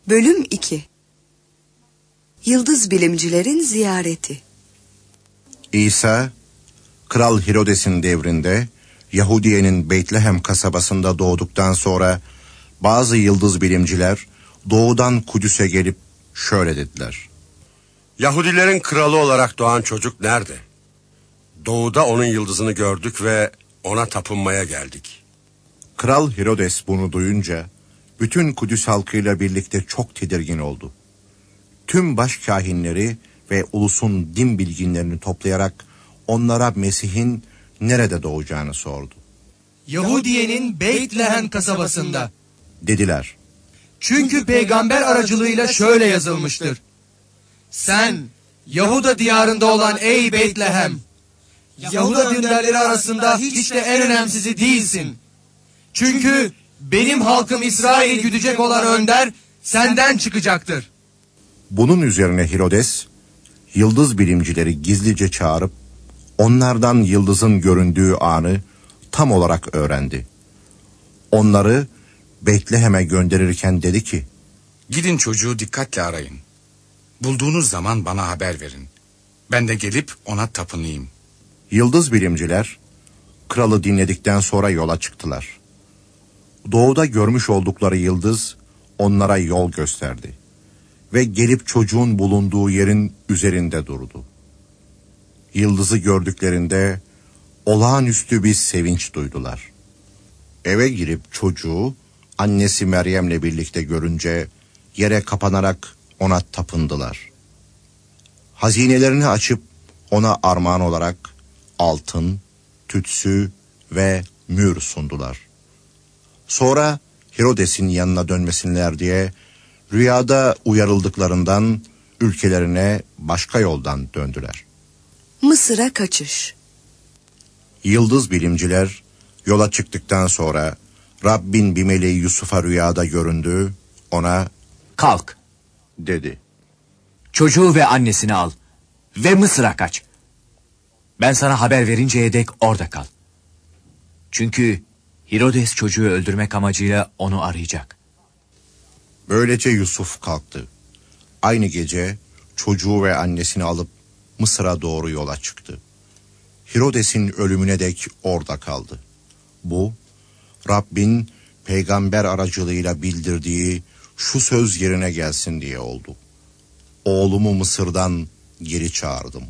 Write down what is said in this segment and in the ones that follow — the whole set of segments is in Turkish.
Bölüm 2. Yıldız bilimcilerin ziyareti. İsa, Kral Herodes'in devrinde Yahudiye'nin Beytlehem kasabasında doğduktan sonra bazı yıldız bilimciler doğudan Kudüs'e gelip şöyle dediler: Yahudilerin kralı olarak doğan çocuk nerede? Doğuda onun yıldızını gördük ve ona tapınmaya geldik. Kral Herodes bunu duyunca bütün Kudüs halkıyla birlikte çok tedirgin oldu. Tüm başkâhinleri ve ulusun din bilginlerini toplayarak onlara Mesih'in nerede doğacağını sordu. Yahudiye'nin Beytlehem kasabasında Dediler. Çünkü peygamber aracılığıyla şöyle yazılmıştır: Sen Yahuda diyarında olan ey Beytlehem, Yahuda dünderleri arasında hiç de en önemsizi değilsin. Çünkü benim halkım İsrail'i güdecek olan önder senden çıkacaktır. Bunun üzerine Herodes yıldız bilimcileri gizlice çağırıp onlardan yıldızın göründüğü anı tam olarak öğrendi. Onları Betlehem'e gönderirken dedi ki: Gidin çocuğu dikkatle arayın. Bulduğunuz zaman bana haber verin. Ben de gelip ona tapınayım. Yıldız bilimciler kralı dinledikten sonra yola çıktılar. Doğuda görmüş oldukları yıldız onlara yol gösterdi ve gelip çocuğun bulunduğu yerin üzerinde durdu. Yıldızı gördüklerinde olağanüstü bir sevinç duydular. Eve girip çocuğu annesi Meryem'le birlikte görünce yere kapanarak ona tapındılar. Hazinelerini açıp ona armağan olarak altın, tütsü ve mür sundular. Sonra Herodes'in yanına dönmesinler diye rüyada uyarıldıklarından ülkelerine başka yoldan döndüler. Mısır'a kaçış. Yıldız bilimciler yola çıktıktan sonra Rabbin bir meleği Yusuf'a rüyada göründü, ona "Kalk, dedi. çocuğu ve annesini al ve Mısır'a kaç. Ben sana haber verinceye dek orada kal. Çünkü Herodes çocuğu öldürmek amacıyla onu arayacak." Böylece Yusuf kalktı. Aynı gece çocuğu ve annesini alıp Mısır'a doğru yola çıktı. Herodes'in ölümüne dek orada kaldı. Bu, Rabbin peygamber aracılığıyla bildirdiği şu söz yerine gelsin diye oldu: Oğlumu Mısır'dan geri çağırdım.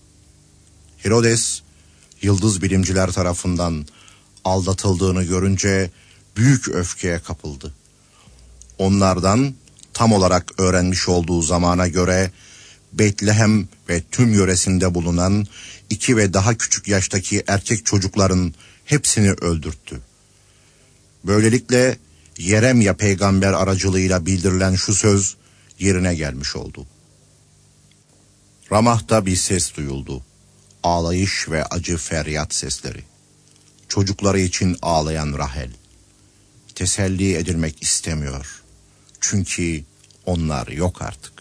Herodes, yıldız bilimciler tarafından aldatıldığını görünce büyük öfkeye kapıldı. Onlardan tam olarak öğrenmiş olduğu zamana göre Beytlehem ve tüm yöresinde bulunan 2 ve daha küçük yaştaki erkek çocukların hepsini öldürttü. Böylelikle Yeremya peygamber aracılığıyla bildirilen şu söz yerine gelmiş oldu. Ramah'ta bir ses duyuldu. Ağlayış ve acı feryat sesleri. Çocukları için ağlayan Rahel. Teselli edilmek istemiyor. Çünkü onlar yok artık.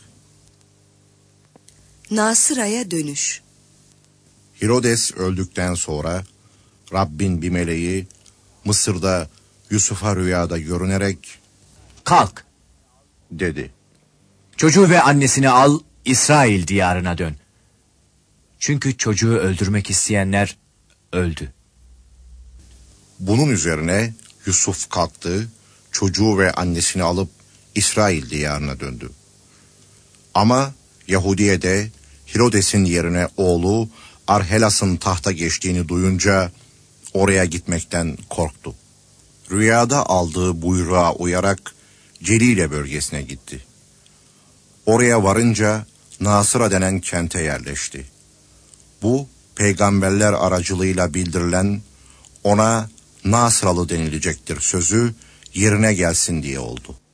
Nasıra'ya dönüş. Herodes öldükten sonra Rabbin bir meleği Mısır'da Yusuf'a rüyada görünerek "Kalk, dedi. çocuğu ve annesini al, İsrail diyarına dön. Çünkü çocuğu öldürmek isteyenler öldü." Bunun üzerine Yusuf kalktı, çocuğu ve annesini alıp İsrail diyarına döndü. Ama Yahudiye'de Herodes'in yerine oğlu Arhelas'ın tahta geçtiğini duyunca oraya gitmekten korktu. Rüyada aldığı buyruğa uyarak Celile bölgesine gitti. Oraya varınca Nasıra denen kente yerleşti. Bu peygamberler aracılığıyla bildirilen ona Nasıralı denilecektir sözü yerine gelsin diye oldu.